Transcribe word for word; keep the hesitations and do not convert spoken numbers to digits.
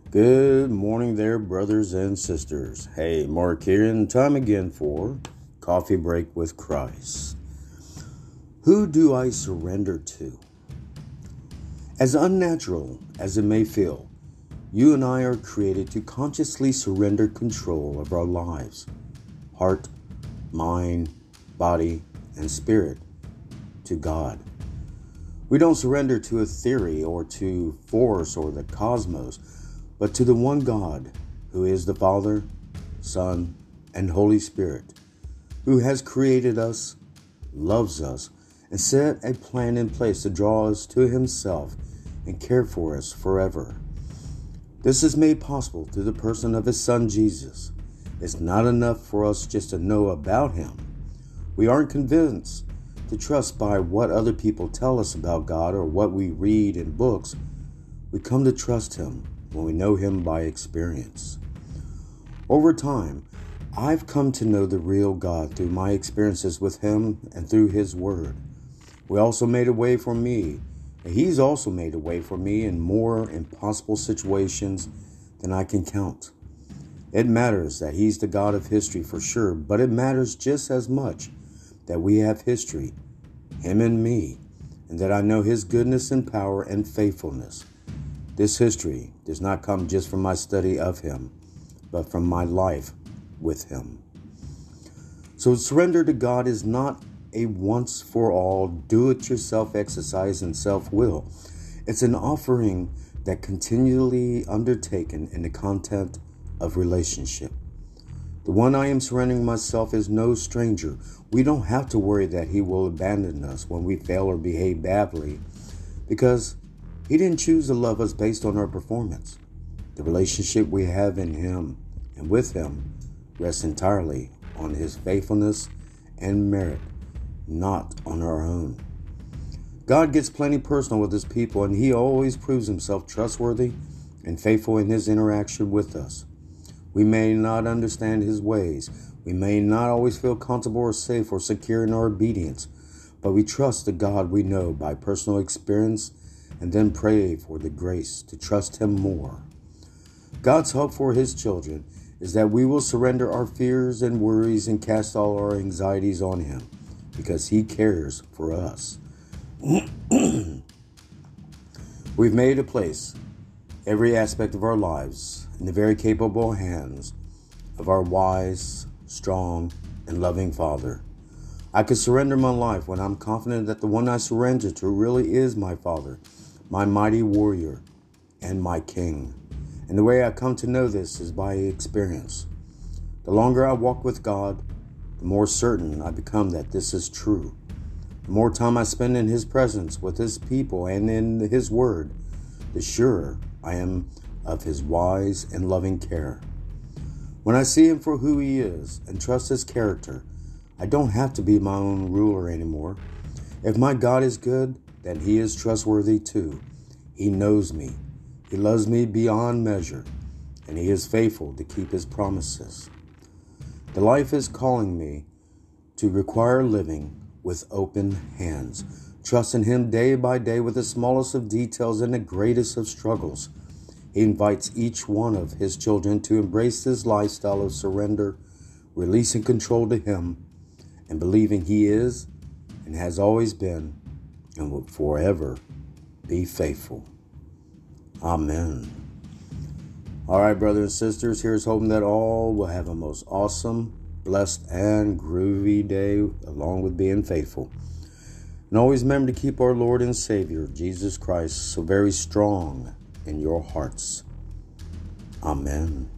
Good morning there, brothers and sisters. Hey, Mark here, and time again for Coffee Break with Christ. Who do I surrender to? As unnatural as it may feel, you and I are created to consciously surrender control of our lives, heart, mind, body, and spirit to God. We don't surrender to a theory or to force or the cosmos, but to the one God, who is the Father, Son, and Holy Spirit, who has created us, loves us, and set a plan in place to draw us to himself and care for us forever. This is made possible through the person of his Son, Jesus. It's not enough for us just to know about him. We aren't convinced to trust by what other people tell us about God or what we read in books. We come to trust him when we know him by experience. Over time, I've come to know the real God through my experiences with him and through his word. We also made a way for me, and he's also made a way for me in more impossible situations than I can count. It matters that he's the God of history for sure, but it matters just as much that we have history, him and me, and that I know his goodness and power and faithfulness. This history does not come just from my study of him, but from my life with him. So surrender to God is not a once-for-all, do-it-yourself exercise in self-will. It's an offering that continually undertaken in the content of relationship. The one I am surrendering myself is no stranger. We don't have to worry that he will abandon us when we fail or behave badly, because he didn't choose to love us based on our performance. The relationship we have in him and with him rests entirely on his faithfulness and merit, not on our own. God gets plenty personal with his people, and he always proves himself trustworthy and faithful in his interaction with us. We may not understand his ways. We may not always feel comfortable or safe or secure in our obedience, but we trust the God we know by personal experience and then pray for the grace to trust him more. God's hope for his children is that we will surrender our fears and worries and cast all our anxieties on him, because he cares for us. We've made a place every aspect of our lives in the very capable hands of our wise, strong, and loving Father. I could surrender my life when I'm confident that the one I surrender to really is my Father, my mighty warrior, and my King. And the way I come to know this is by experience. The longer I walk with God, the more certain I become that this is true. The more time I spend in his presence with his people and in his word, the surer I am of his wise and loving care. When I see him for who he is and trust his character, I don't have to be my own ruler anymore. If my God is good, then he is trustworthy too. He knows me. He loves me beyond measure, and he is faithful to keep his promises. The life is calling me to require living with open hands, trusting him day by day with the smallest of details and the greatest of struggles. He invites each one of his children to embrace this lifestyle of surrender, releasing control to him, and believing he is and has always been and will forever be faithful. Amen. All right, brothers and sisters, here's hoping that all will have a most awesome, blessed, and groovy day along with being faithful. And always remember to keep our Lord and Savior, Jesus Christ, so very strong in your hearts. Amen.